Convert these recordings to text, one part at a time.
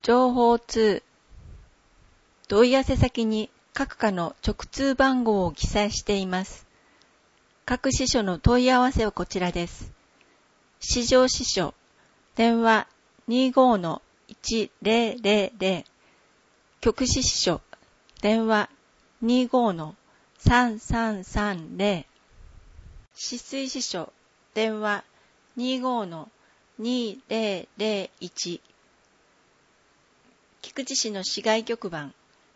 情報通。問い合わせ先に各課の直通番号を記載しています。各支所の問い合わせはこちらです。市場支所、電話 25-1000、局支支所、電話 25-3330、市水支所、電話 25-2001、菊池市の市外局番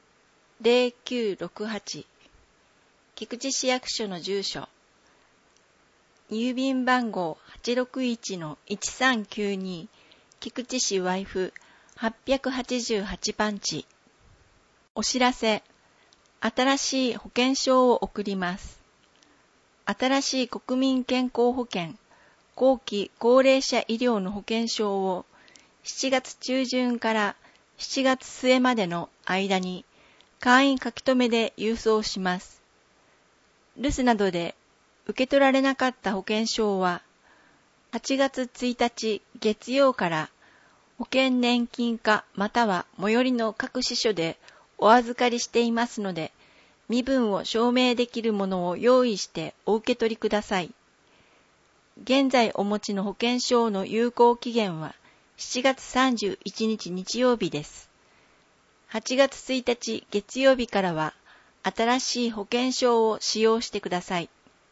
0968、菊池市役所の住所、郵便番号 861-1392、菊池市ワイフ888番地。お知らせ、新しい保険証を送ります。新しい国民健康保険、後期高齢者医療の保険証を7月中旬から7月末までの間に簡易書留で郵送します。留守などで受け取られなかった保険証は8月1日月曜から保険年金課または最寄りの各支所でお預かりしていますので、身分を証明できるものを用意してお受け取りください。現在お持ちの保険証の有効期限は7月31日日曜日です。8月1日月曜日からは新しい保険証を使用してください。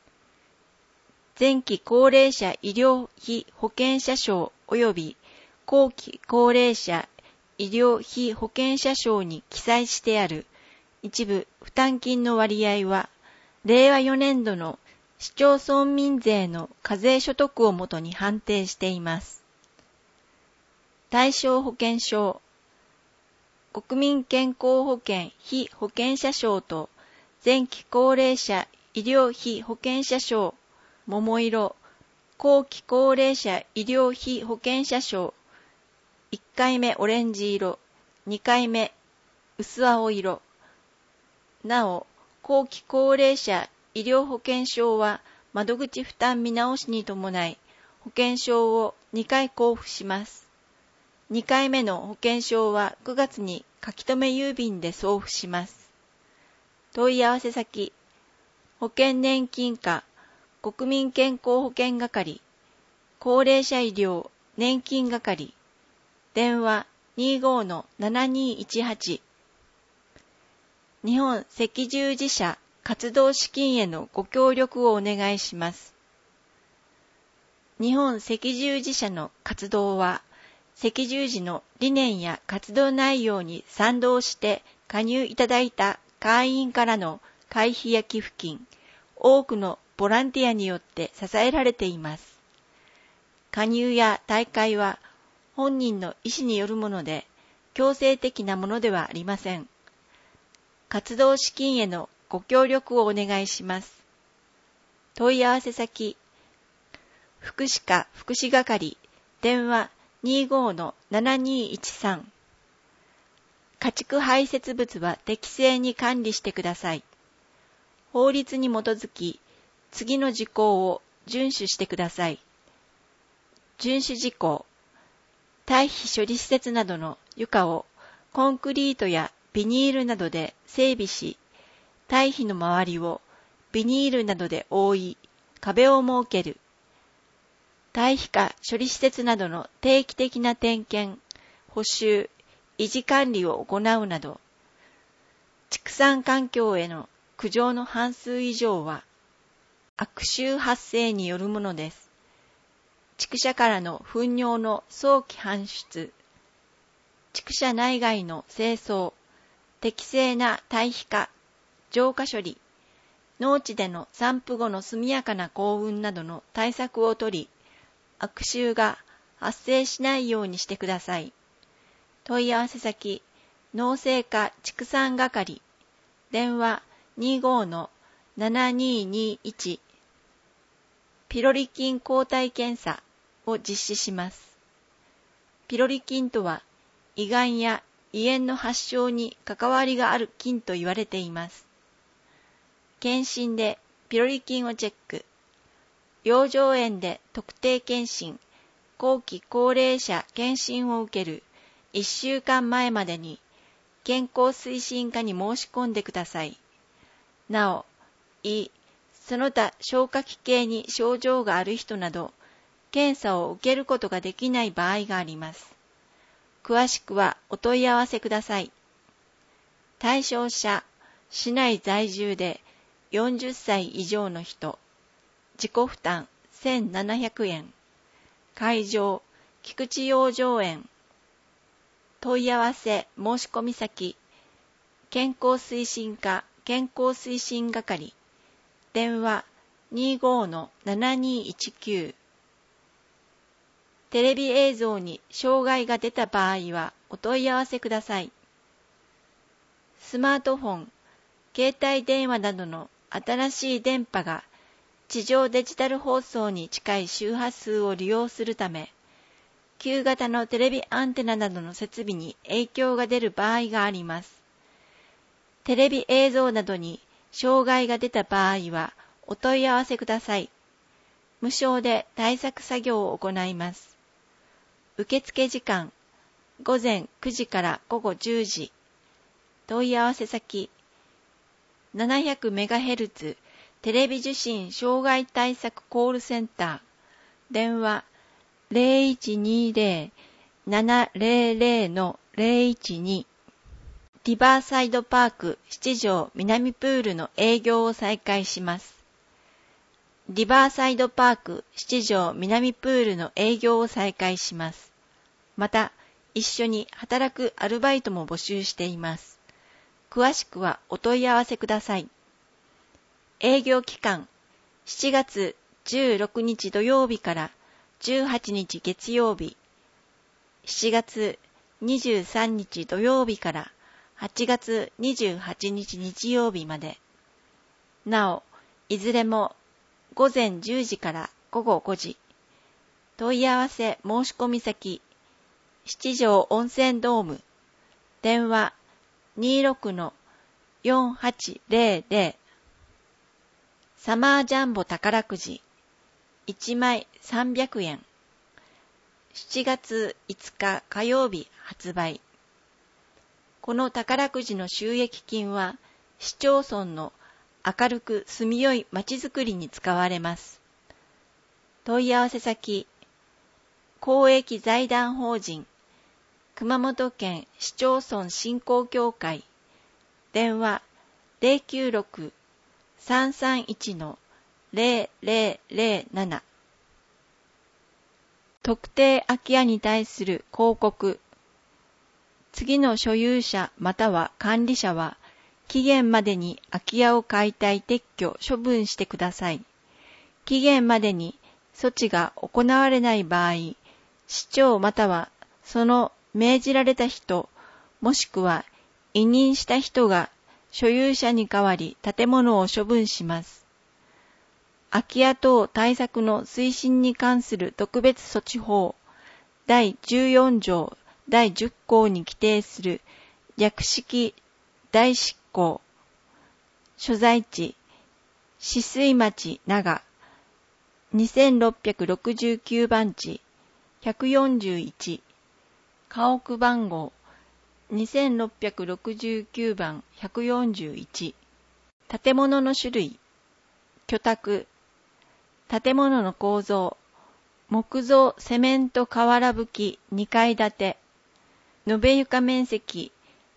前期高齢者医療費保険者証及び後期高齢者医療費保険者証に記載してある一部負担金の割合は、令和4年度の市町村民税の課税所得をもとに判定しています。対象保険証、国民健康保険被保険者証と前期高齢者医療費保険者証、桃色、後期高齢者医療費保険者証、1回目オレンジ色、2回目薄青色。なお、後期高齢者医療保険証は窓口負担見直しに伴い、保険証を2回交付します。2回目の保険証は9月に書留郵便で送付します。問い合わせ先、保険年金課、国民健康保険係、高齢者医療年金係、電話 25-7218。日本赤十字社活動資金へのご協力をお願いします。日本赤十字社の活動は、赤十字の理念や活動内容に賛同して加入いただいた会員からの会費や寄付金、多くのボランティアによって支えられています。加入や退会は本人の意思によるもので、強制的なものではありません。活動資金へのご協力をお願いします。問い合わせ先、福祉課福祉係、電話25-7213。家畜排泄物は適正に管理してください。法律に基づき、次の事項を遵守してください。遵守事項、堆肥処理施設などの床をコンクリートやビニールなどで整備し、堆肥の周りをビニールなどで覆い、壁を設ける。堆肥化処理施設などの定期的な点検、補修、維持管理を行うなど、畜産環境への苦情の半数以上は、悪臭発生によるものです。畜舎からの糞尿の早期搬出、畜舎内外の清掃、適正な堆肥化、浄化処理、農地での散布後の速やかな耕運などの対策を取り、悪臭が発生しないようにしてください。問い合わせ先、農政課畜産係、電話25-7221。ピロリ菌抗体検査を実施します。ピロリ菌とは、胃がんや胃炎の発症に関わりがある菌と言われています。検診でピロリ菌をチェック。養生園で特定検診、後期高齢者検診を受ける 1週間前までに健康推進課に申し込んでください。なお、その他消化器系に症状がある人など、検査を受けることができない場合があります。詳しくはお問い合わせください。対象者、市内在住で40歳以上の人、自己負担1700円。会場、菊池養生園。問い合わせ申し込み先、健康推進課健康推進係。電話 25-7219。テレビ映像に障害が出た場合はお問い合わせください。スマートフォン、携帯電話などの新しい電波が地上デジタル放送に近い周波数を利用するため、旧型のテレビアンテナなどの設備に影響が出る場合があります。テレビ映像などに障害が出た場合はお問い合わせください。無償で対策作業を行います。受付時間、午前9時から午後10時。問い合わせ先、700MHz テレビ受信障害対策コールセンター。電話 0120-700-012。リバーサイドパーク七条南プールの営業を再開します。リバーサイドパーク七条南プールの営業を再開します。また、一緒に働くアルバイトも募集しています。詳しくはお問い合わせください。営業期間、7月16日土曜日から18日月曜日、7月23日土曜日から8月28日日曜日まで。なお、いずれも午前10時から午後5時。問い合わせ申し込み先、七条温泉ドーム。電話 26-4800。サマージャンボ宝くじ。1枚300円。7月5日火曜日発売。この宝くじの収益金は市町村の明るく住みよいまちづくりに使われます。問い合わせ先、公益財団法人熊本県市町村振興協会。電話 096-331-0007。特定空き家に対する広告。次の所有者または管理者は期限までに空き家を解体撤去処分してください。期限までに措置が行われない場合、市長またはその命じられた人、もしくは委任した人が所有者に代わり建物を処分します。空き家等対策の推進に関する特別措置法第14条第10項に規定する略式代執行。所在地、止水町長、2669番地、141。家屋番号、2669番141。建物の種類、居宅。建物の構造、木造セメント瓦葺き2階建て。延べ床面積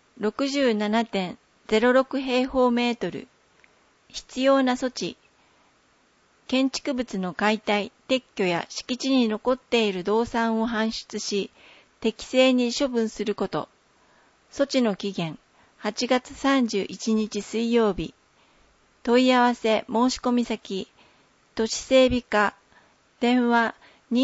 67.06 平方メートル。必要な措置。建築物の解体、撤去や敷地に残っている動産を搬出し、適正に処分すること。措置の期限、8月31日水曜日。問い合わせ申し込み先、都市整備課、電話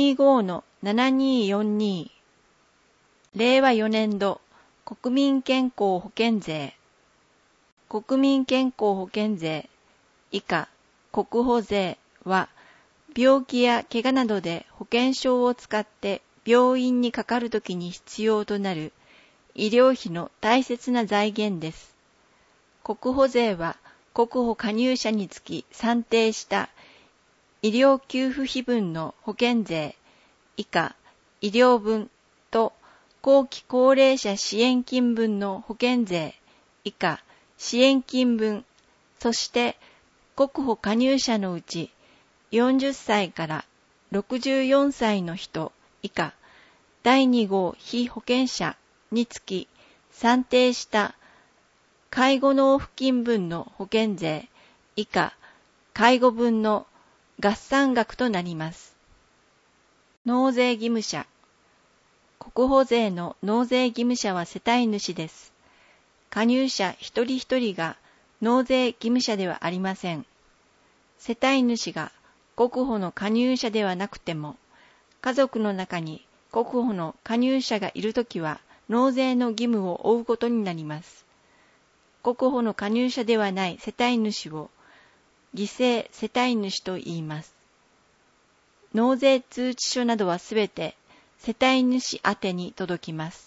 25-7242。令和4年度国民健康保険税。国民健康保険税以下国保税は、病気や怪我などで保険証を使って病院にかかるときに必要となる医療費の大切な財源です。国保税は国保加入者につき算定した医療給付費分の保険税以下医療分と後期高齢者支援金分の保険税以下支援金分、そして国保加入者のうち40歳から64歳の人以下第2号被保険者につき算定した介護納付金分の保険税以下介護分の合算額となります。納税義務者。国保税の納税義務者は世帯主です。加入者一人一人が納税義務者ではありません。世帯主が国保の加入者ではなくても、家族の中に国保の加入者がいるときは納税の義務を負うことになります。国保の加入者ではない世帯主を犠牲世帯主と言います。納税通知書などはすべて世帯主宛てに届きます。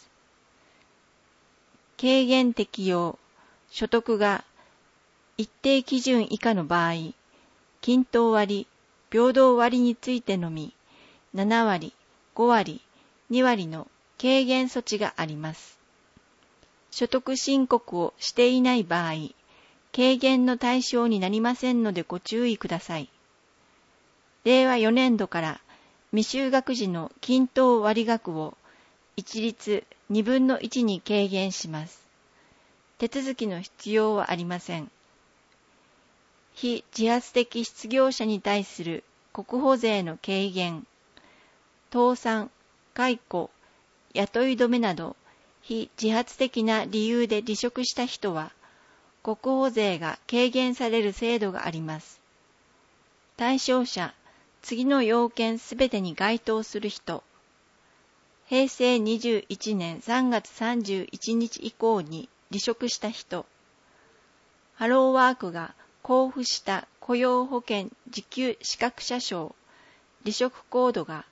軽減適用、所得が一定基準以下の場合、均等割、平等割についてのみ、7割、5割、2割の軽減措置があります。所得申告をしていない場合、軽減の対象になりませんのでご注意ください。令和4年度から未就学児の均等割額を一律2分の1に軽減します。手続きの必要はありません。非自発的失業者に対する国保税の軽減、倒産、解雇、雇い止めなど非自発的な理由で離職した人は国保税が軽減される制度があります。対象者、次の要件すべてに該当する人、平成21年3月31日以降に離職した人、ハローワークが交付した雇用保険受給資格者証、離職コードが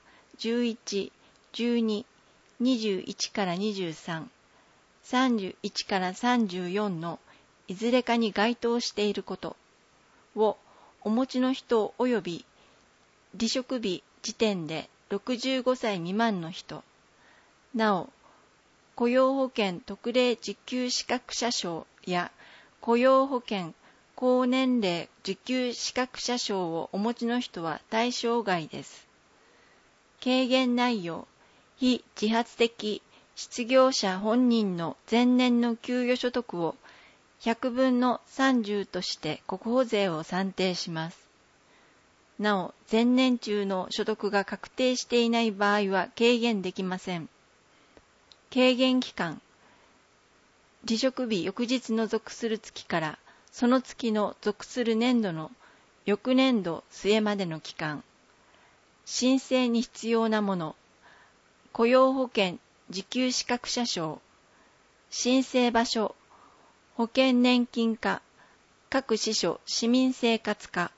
11、12、21から23、31から34のいずれかに該当していることをお持ちの人及び離職日時点で65歳未満の人、なお、雇用保険特例受給資格者証や雇用保険高年齢受給資格者証をお持ちの人は対象外です。軽減内容、非自発的失業者本人の前年の給与所得を100分の30として国保税を算定します。なお、前年中の所得が確定していない場合は軽減できません。軽減期間、離職日翌日の属する月からその月の属する年度の翌年度末までの期間、申請に必要なもの、雇用保険受給資格者証、申請場所、保険年金課、各支所市民生活課。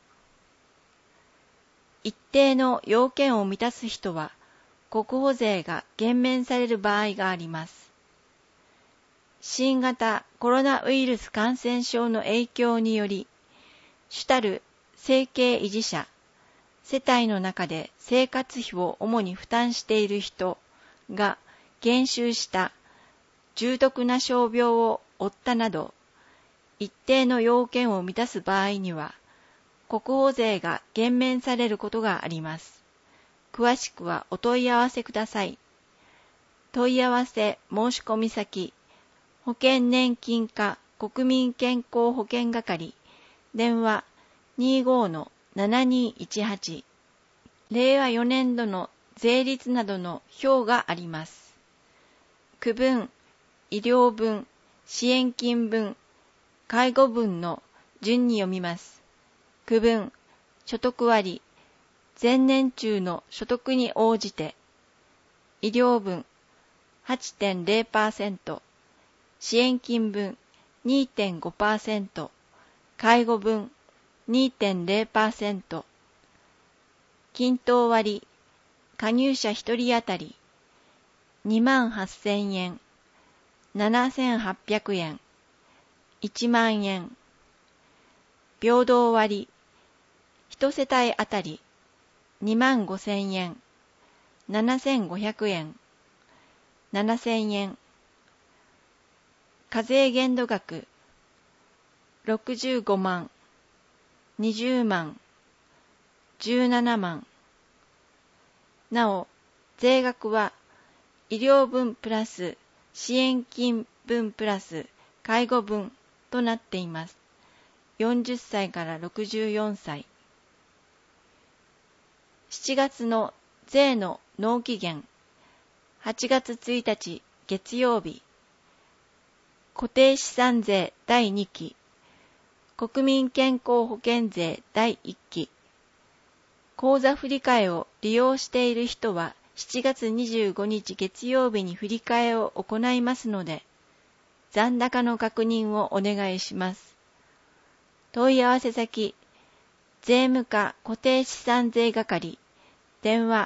一定の要件を満たす人は、国保税が減免される場合があります。新型コロナウイルス感染症の影響により、主たる生計維持者、世帯の中で生活費を主に負担している人が減収した重篤な傷病を負ったなど、一定の要件を満たす場合には、国保税が減免されることがあります。詳しくはお問い合わせください。問い合わせ申し込み先、保険年金課国民健康保険係、電話 25-7218、令和4年度の税率などの表があります。区分、医療分、支援金分、介護分の順に読みます。区分、所得割、前年中の所得に応じて、医療分 8.0%、支援金分 2.5%、介護分 2.0%、均等割、加入者1人当たり28,000円、7,800円、1万円、平等割、1世帯当たり25,000円、7,500円、 7000円。課税限度額65万、20万、17万。なお、税額は医療分プラス支援金分プラス介護分となっています。40歳から64歳。7月の税の納期限8月1日月曜日。固定資産税第2期、国民健康保険税第1期。口座振替を利用している人は7月25日月曜日に振り替えを行いますので、残高の確認をお願いします。問い合わせ先、税務課固定資産税係、電話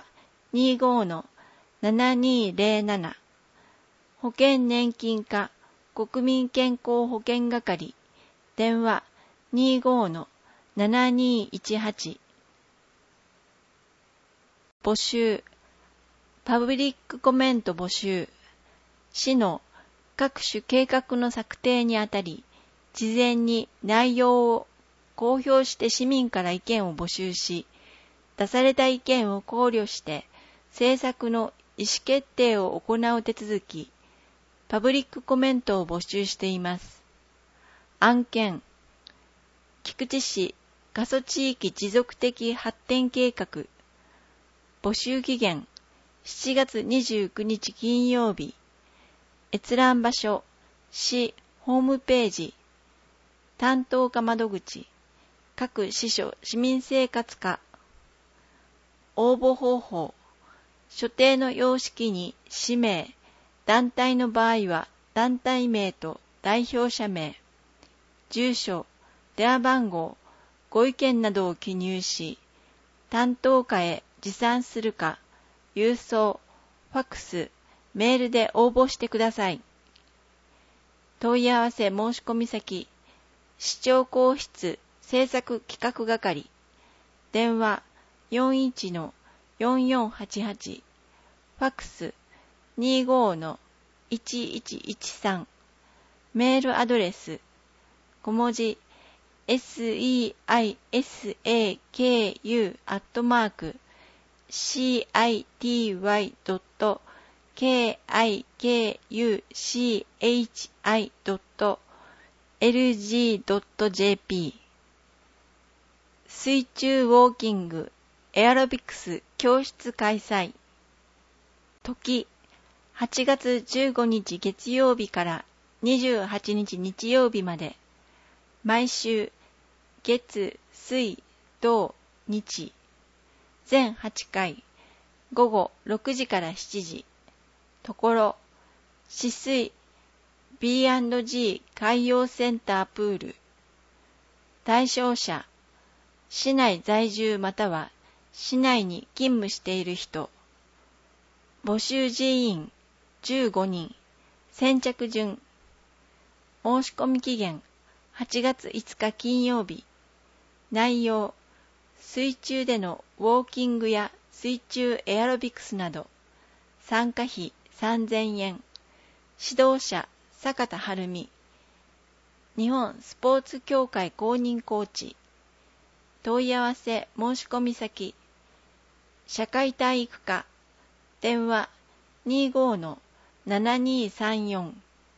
25-7207、保険年金課国民健康保険係、電話 25-7218。募集、パブリックコメント募集。市の各種計画の策定にあたり、事前に内容を公表して市民から意見を募集し、出された意見を考慮して政策の意思決定を行う手続き、パブリックコメントを募集しています。案件、菊池市過疎地域持続的発展計画。募集期限、7月29日金曜日。閲覧場所、市ホームページ。担当課窓口、各支所市民生活課。応募方法、所定の様式に氏名、団体の場合は団体名と代表者名、住所、電話番号、ご意見などを記入し、担当課へ持参するか、郵送、ファックス、メールで応募してください。問い合わせ申し込み先、市長公室政策企画係、電話 41-4488、ファックス 25-1113、メールアドレス、小文字、city.citi.kikuchi.lg.jp 水中ウォーキングエアロビクス教室開催。時、8月15日月曜日から28日日曜日まで、毎週月、水、土、日、全8回、午後6時から7時。ところ、止水 B&G 海洋センタープール。対象者、市内在住または市内に勤務している人。募集人員15人。先着順。申し込み期限8月5日金曜日。内容、水中でのウォーキングや水中エアロビクスなど。参加費3000円。指導者、坂田晴美。日本スポーツ協会公認コーチ。問い合わせ申し込み先、社会体育課、電話 25-7234。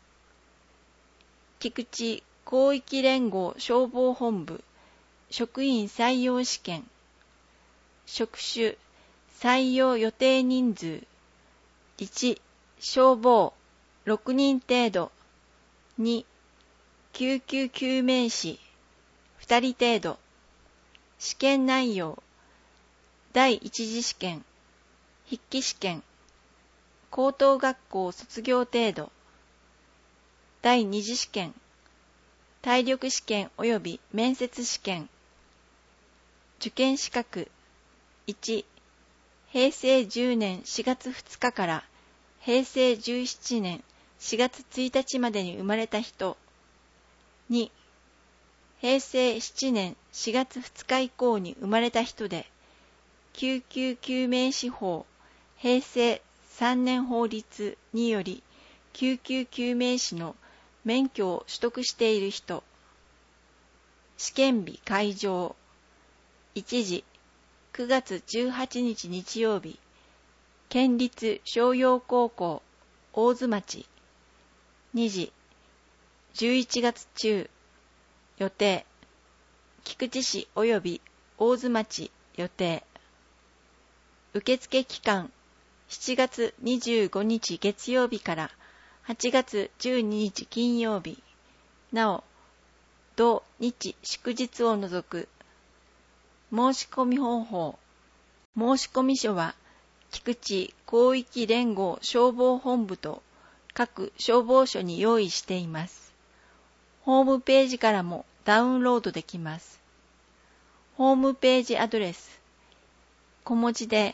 菊池広域連合消防本部職員採用試験。職種、採用予定人数1、消防6人程度。2、救急救命士2人程度。試験内容、第一次試験、筆記試験、高等学校卒業程度。第二次試験、体力試験及び面接試験。受験資格、1、平成10年4月2日から平成17年4月1日までに生まれた人。2、平成7年4月2日以降に生まれた人で、救急救命士法平成 3年法律により救急救命士の免許を取得している人。試験日開場。1時、9月18日日曜日、県立商陽高校大津町。2時、11月中、予定、菊池市及び大津町予定。受付期間、7月25日月曜日から8月12日金曜日。なお、土日祝日を除く。申し込み方法。申込書は、菊池広域連合消防本部と各消防署に用意しています。ホームページからもダウンロードできます。ホームページアドレス。小文字で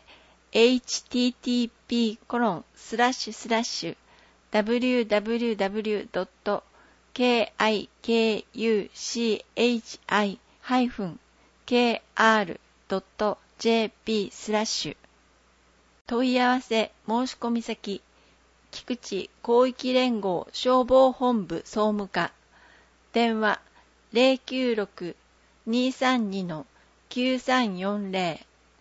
http://www.kikuchi-kr.jp/ 問い合わせ申し込み先、菊池広域連合消防本部総務課。電話 096-232-9340。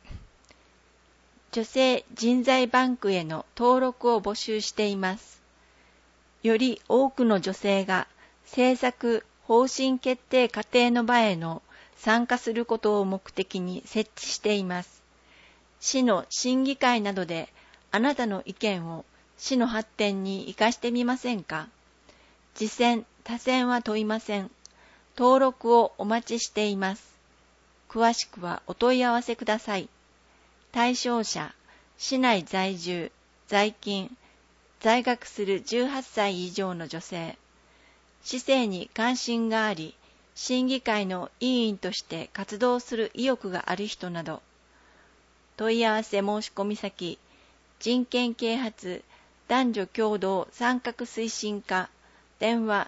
女性人材バンクへの登録を募集しています。より多くの女性が政策方針決定過程の場への参加することを目的に設置しています。市の審議会などであなたの意見を市の発展に生かしてみませんか？次選、他選は問いません。登録をお待ちしています。詳しくはお問い合わせください。対象者、市内在住、在勤、在学する18歳以上の女性、市政に関心があり、審議会の委員として活動する意欲がある人など。問い合わせ申し込み先、人権啓発男女共同参画推進課、電話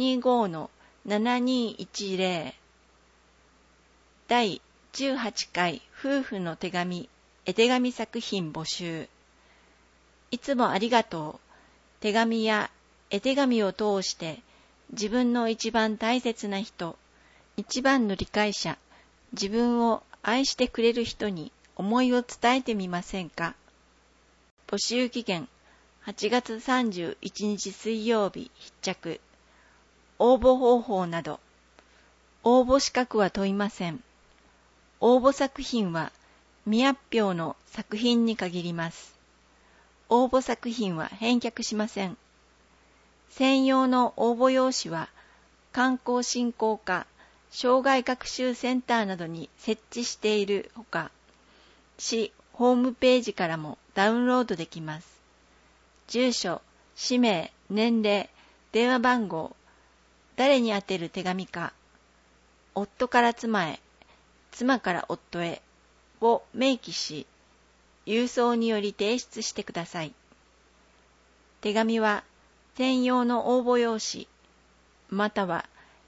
25-7210。 第18回夫婦の手紙絵手紙作品募集。いつもありがとう。手紙や絵手紙を通して自分の一番大切な人、一番の理解者、自分を愛してくれる人に思いを伝えてみませんか？募集期限8月31日水曜日必着。応募方法など。応募資格は問いません。応募作品は未発表の作品に限ります。応募作品は返却しません。専用の応募用紙は観光振興課、障害学習センターなどに設置しているほか、市ホームページからもダウンロードできます。住所、氏名、年齢、電話番号、誰に宛てる手紙か、夫から妻へ、妻から夫へを明記し、郵送により提出してください。手紙は専用の応募用紙、または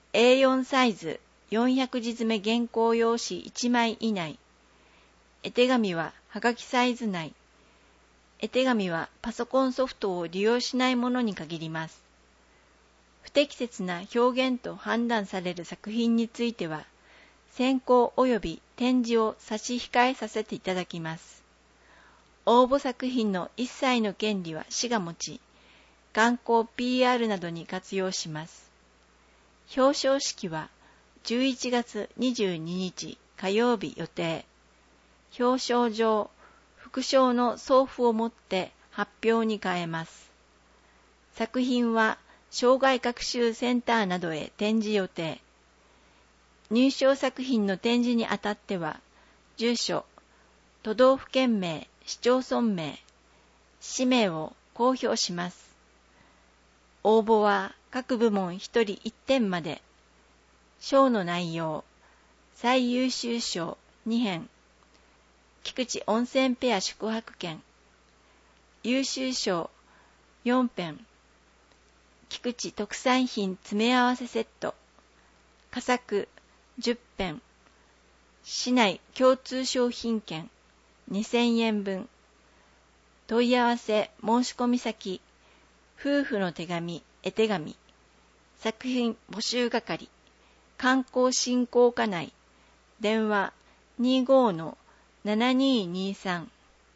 A4 サイズ400字詰め原稿用紙1枚以内。絵手紙ははがきサイズ内。絵手紙はパソコンソフトを利用しないものに限ります。不適切な表現と判断される作品については、選考及び展示を差し控えさせていただきます。応募作品の一切の権利は市が持ち、観光 PR などに活用します。表彰式は11月22日火曜日予定。表彰状、副賞の送付をもって発表に変えます。作品は障害学習センターなどへ展示予定。入賞作品の展示にあたっては、住所、都道府県名、市町村名、氏名を公表します。応募は各部門1人1点まで。賞の内容、最優秀賞2編、菊池温泉ペア宿泊券、優秀賞4編、菊池特産品詰め合わせセット、佳作10編、市内共通商品券2000円分、 問い合わせ申し込み先、夫婦の手紙絵手紙、作品募集係、観光振興課内、電話 25-7223。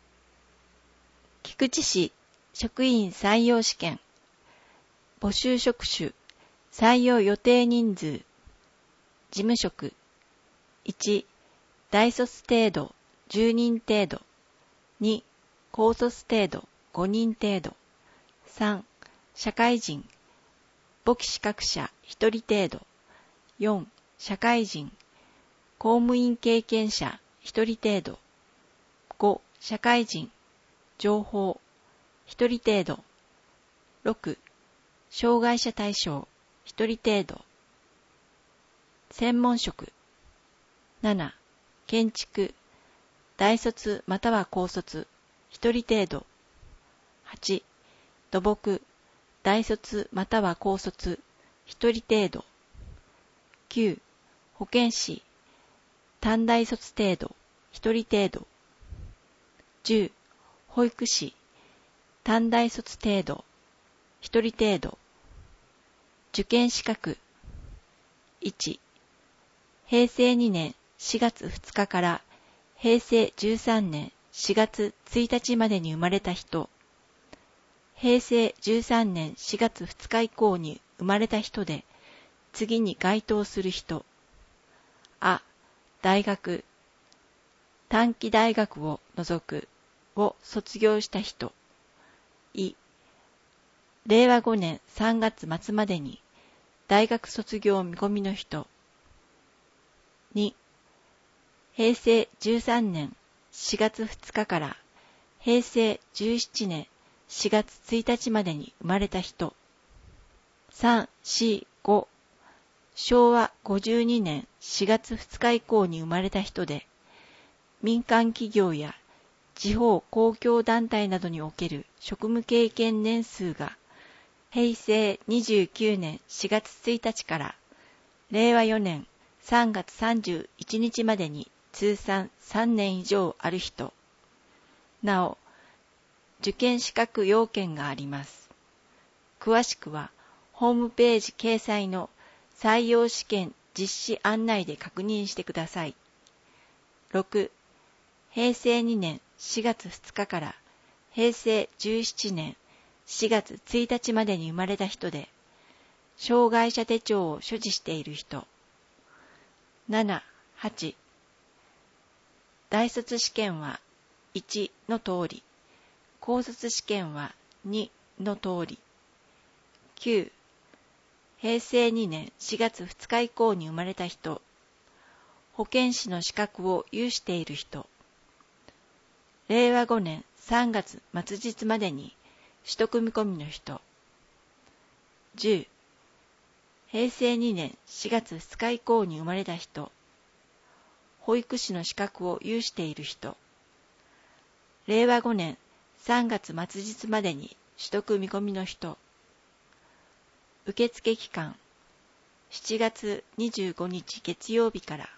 菊池市職員採用試験、募集職種、採用予定人数、事務職、1、大卒程度10人程度、2、高卒程度5人程度、3、社会人、簿記資格者1人程度、4、社会人、公務員経験者1人程度、5、社会人、情報1人程度、6、障害者対象1人程度、専門職、7、建築、大卒または高卒1人程度、8、土木、大卒または高卒1人程度、9、保健師、短大卒程度1人程度、10、保育士、短大卒程度1人程度、受験資格、1、平成2年4月2日から平成13年4月1日までに生まれた人、平成13年4月2日以降に生まれた人で、次に該当する人。あ、大学、短期大学を除くを卒業した人。い、令和5年3月末までに大学卒業見込みの人。2、平成13年4月2日から平成17年4月1日までに生まれた人。3、4、5、昭和52年4月2日以降に生まれた人で、民間企業や地方公共団体などにおける職務経験年数が平成29年4月1日から令和4年3月31日までに通算3年以上ある人。なお、受験資格要件があります。詳しくはホームページ掲載の採用試験実施案内で確認してください。6、平成2年4月2日から平成17年4月1日までに生まれた人で、障害者手帳を所持している人。7、8、大卒試験は1の通り、高卒試験は2の通り。9、平成2年4月2日以降に生まれた人、保健師の資格を有している人、令和5年3月末日までに取得見込みの人。10、平成2年4月2日以降に生まれた人、保育士の資格を有している人、令和5年3月末日までに取得見込みの人。受付期間、7月25日月曜日から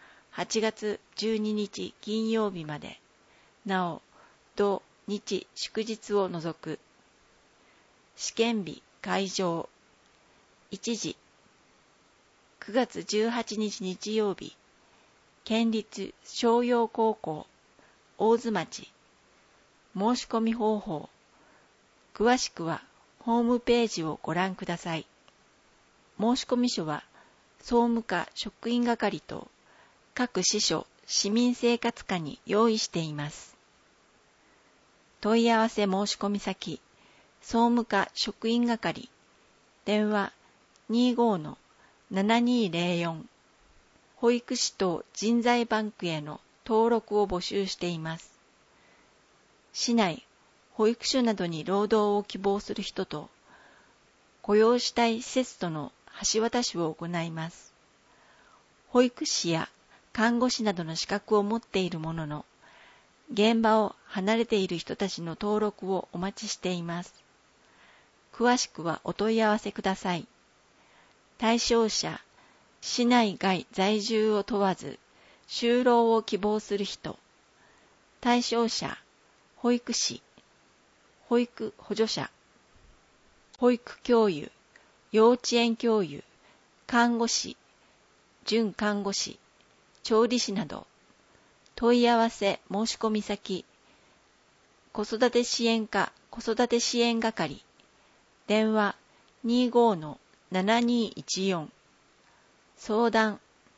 8月12日金曜日まで、なお、土日祝日を除く。試験日会場、1時、9月18日日曜日、県立商陽高校、大津町。申し込み方法、詳しくはホームページをご覧ください。申込書は総務課職員係と各支所市民生活課に用意しています。問い合わせ申込先、総務課職員係、電話 25-7204、保育士等人材バンクへの登録を募集しています。市内、保育所などに労働を希望する人と、雇用したい施設との橋渡しを行います。保育士や看護師などの資格を持っているものの、現場を離れている人たちの登録をお待ちしています。詳しくはお問い合わせください。対象者、市内外在住を問わず、就労を希望する人。対象者、保育士、 保育補助者、保育教諭、幼稚園教諭、看護師、準看護師、調理師など、問い合わせ申し込み先、子育て支援課子育て支援係、電話 25-7214、相談、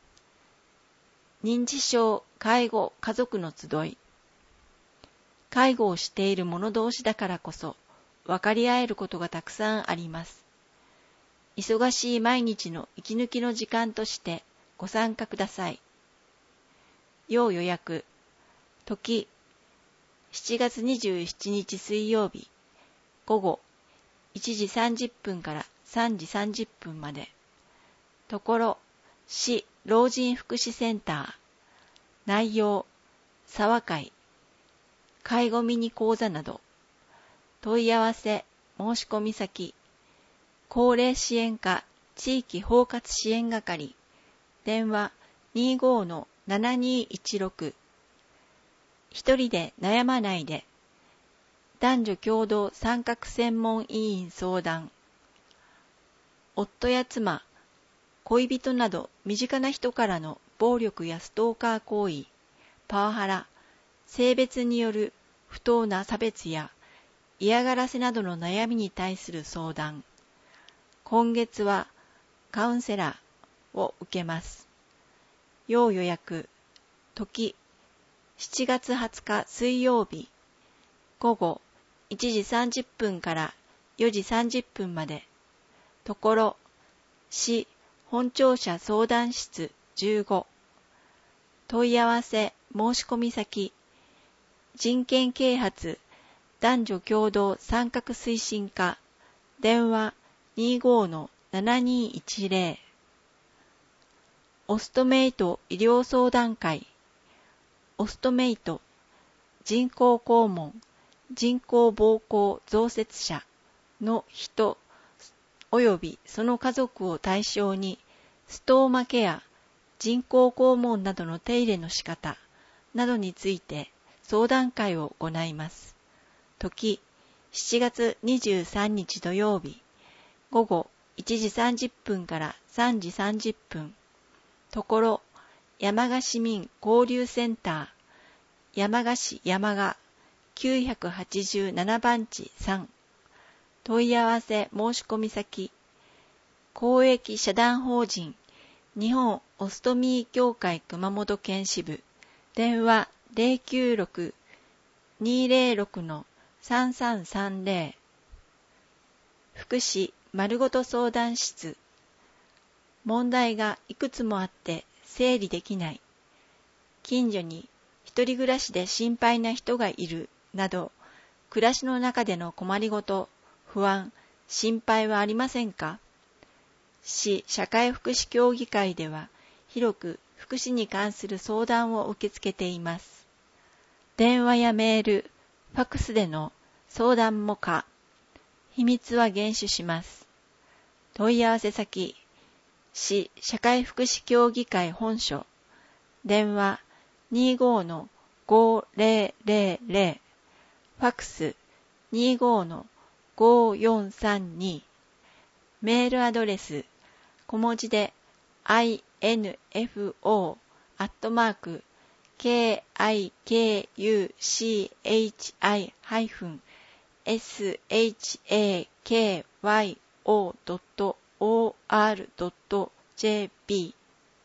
認知症介護家族の集い。介護をしている者同士だからこそ分かり合えることがたくさんあります。忙しい毎日の息抜きの時間としてご参加ください。要予約。時、7月27日水曜日、午後1時30分から3時30分まで。ところ、市老人福祉センター。内容、沢会、介護ミニ講座など。問い合わせ、申し込み先、高齢支援課地域包括支援係、電話 25-7216。一人で悩まないで、男女共同参画専門委員相談。夫や妻、恋人など身近な人からの暴力やストーカー行為、パワハラ、性別による不当な差別や嫌がらせなどの悩みに対する相談。今月はカウンセラーを受けます。要予約。時、7月20日水曜日、午後1時30分から4時30分まで。ところ、市本庁舎相談室15。問い合わせ申し込み先、人権啓発男女共同参画推進課、電話 25-7210。オストメイト医療相談会、オストメイト、人工肛門、人工膀胱造設者の人及びその家族を対象に、ストーマケア、人工肛門などの手入れの仕方などについて相談会を行います。時、7月23日土曜日、午後1時30分から3時30分。ところ、山鹿市民交流センター、山鹿市山鹿987番地3。問い合わせ申し込み先、公益社団法人日本オストミー協会熊本県支部、電話 096-206-3330。福祉まるごと相談室。問題がいくつもあって整理できない。近所に一人暮らしで心配な人がいるなど、暮らしの中での困りごと、不安、心配はありませんか？市社会福祉協議会では広く福祉に関する相談を受け付けています。電話やメール、ファックスでの相談も可。秘密は厳守します。問い合わせ先、市社会福祉協議会本所、電話 25-5000、ファックス 25-5432、メールアドレス、小文字で info@kikuchi-shakyo.or.jp。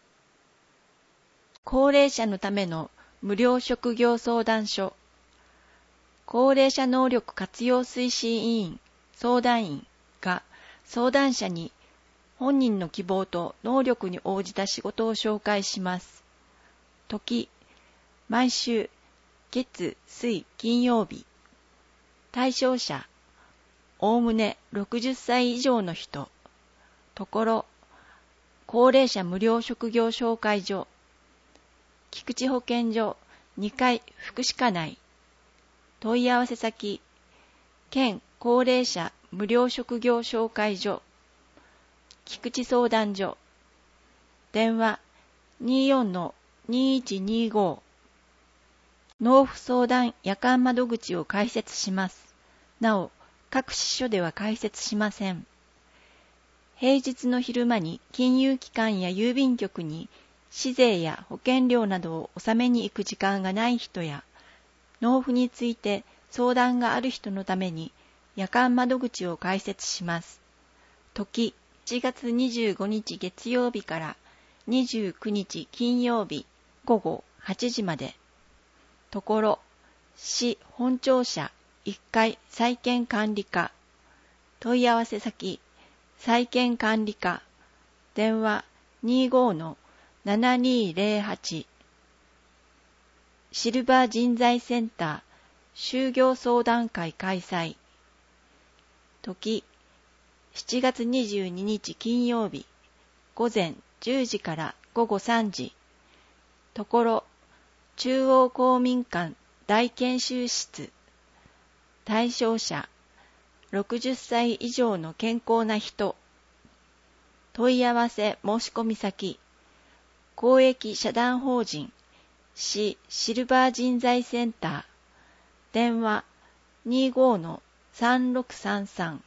高齢者のための無料職業相談所、高齢者能力活用推進委員相談員が相談者に本人の希望と能力に応じた仕事を紹介します。時、毎週月水金曜日。対象者、おおむね60歳以上の人。ところ、高齢者無料職業紹介所、菊池保健所2階福祉課内。問い合わせ先、県高齢者無料職業紹介所、菊池相談所、電話 24-2125。納付相談夜間窓口を開設します。 なお、各支所では開設しません。平日の昼間に金融機関や郵便局に市税や保険料などを納めに行く時間がない人や、納付について相談がある人のために夜間窓口を開設します。時、7月25日月曜日から29日金曜日午後8時まで。ところ、市本庁舎1階債権管理課。問い合わせ先、債権管理課。電話 25-7208。シルバー人材センター就業相談会開催。時、7月22日金曜日午前10時から午後3時。ところ、中央公民館大研修室。対象者、60歳以上の健康な人。問い合わせ申し込み先、公益社団法人市シルバー人材センター。電話 25-3633。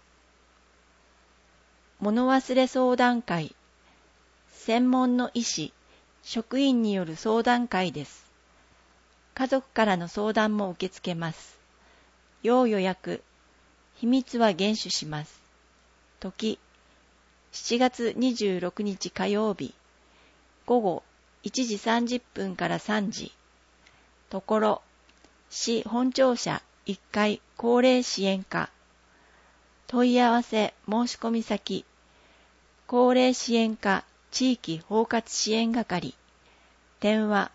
物忘れ相談会。専門の医師、職員による相談会です。家族からの相談も受け付けます。要予約。秘密は厳守します。時、7月26日火曜日、午後1時30分から3時。ところ、市本庁舎1階高齢支援課。問い合わせ申し込み先、高齢支援課地域包括支援係。電話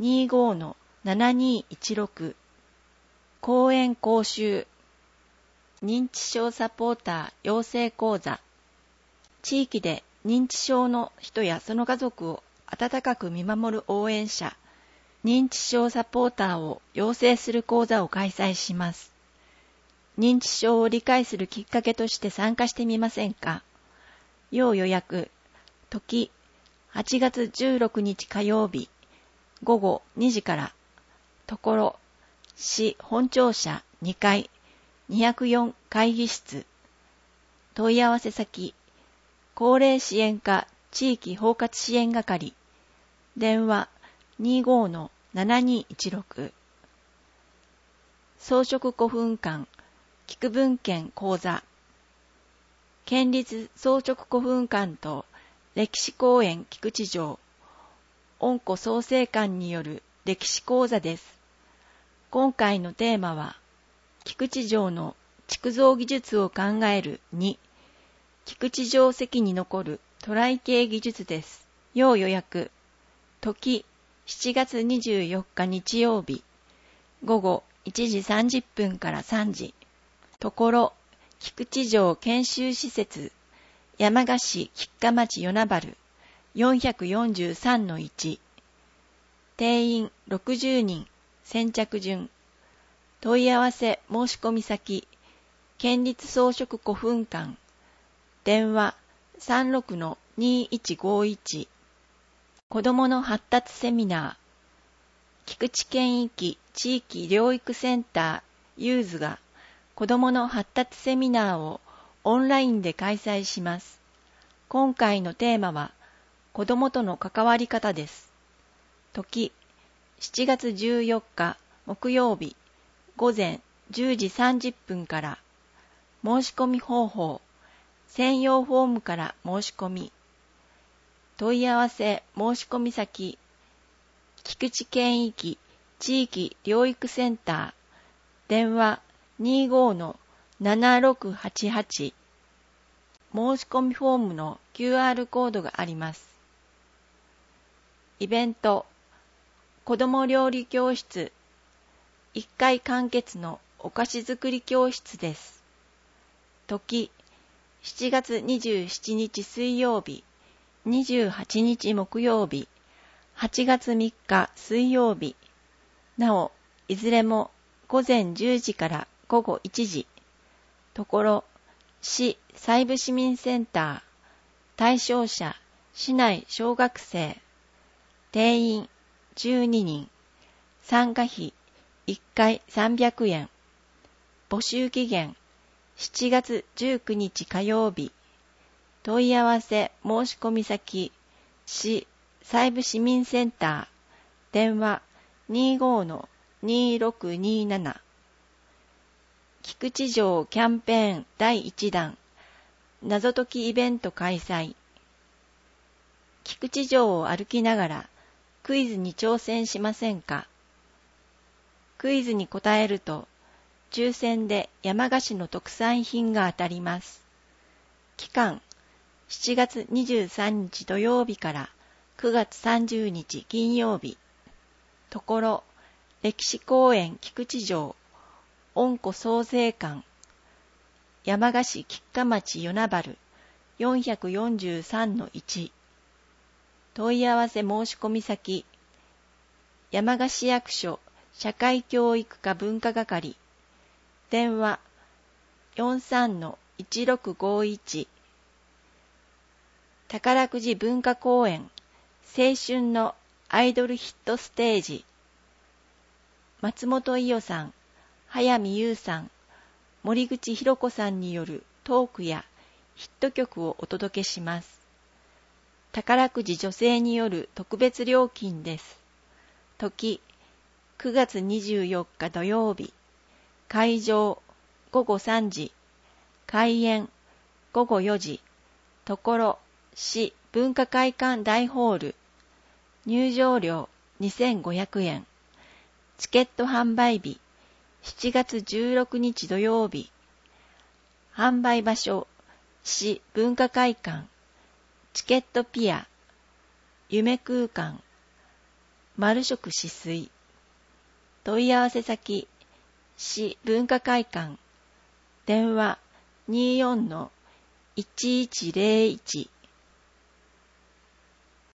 25-7216。講演講習。認知症サポーター養成講座。地域で認知症の人やその家族を温かく見守る応援者、認知症サポーターを養成する講座を開催します。認知症を理解するきっかけとして参加してみませんか？要予約。時、8月16日火曜日、午後2時から。ところ、市本庁舎2階204会議室。問い合わせ先、高齢支援課地域包括支援係。電話 25-7216。装飾古墳館菊文献講座。県立装飾古墳館と歴史公園菊池城恩古創生館による歴史講座です。今回のテーマは、菊池城の築造技術を考える2、菊池城跡に残る渡来系技術です。要予約。時、7月24日日曜日、午後1時30分から3時。ところ、菊池城研修施設、山鹿市菊花町与那原 443-1。定員60人、先着順。問い合わせ申し込み先、県立装飾古墳館。電話 36-2151。子どもの発達セミナー。菊池県域地域療育センターユーズが子どもの発達セミナーをオンラインで開催します。今回のテーマは子どもとの関わり方です。時、7月14日木曜日午前10時30分から。申し込み方法、専用フォームから申し込み。問い合わせ申し込み先、菊池県域地域療育センター。電話 25-7688。申し込みフォームの QR コードがあります。イベント、子ども料理教室、1回完結のお菓子作り教室です。時、7月27日水曜日、28日木曜日、8月3日水曜日。なお、いずれも午前10時から午後1時。ところ、市細部市民センター。対象者、市内小学生。定員12人。参加費1回300円。 募集期限7月19日火曜日。問い合わせ申し込み先市西部市民センター電話 25-2627 菊池城キャンペーン第1弾謎解きイベント開催。菊池城を歩きながらクイズに挑戦しませんか？クイズに答えると抽選で山鹿市の特産品が当たります。期間7月23日土曜日から9月30日金曜日。ところ歴史公園菊池城恩湖創生館山鹿市菊花町与那原 443-1 問い合わせ申し込み先山鹿市役所社会教育課文化係電話 43-1651 宝くじ文化公園青春のアイドルヒットステージ松本伊代さん、早見優さん、森口博子さんによるトークやヒット曲をお届けします。宝くじ女性による特別料金です。時9月24日土曜日。会場午後3時。開演午後4時。ところ市文化会館大ホール。入場料2500円。チケット販売日7月16日土曜日。販売場所市文化会館チケットピア夢空間丸食止水。問い合わせ先市文化会館電話 24-1101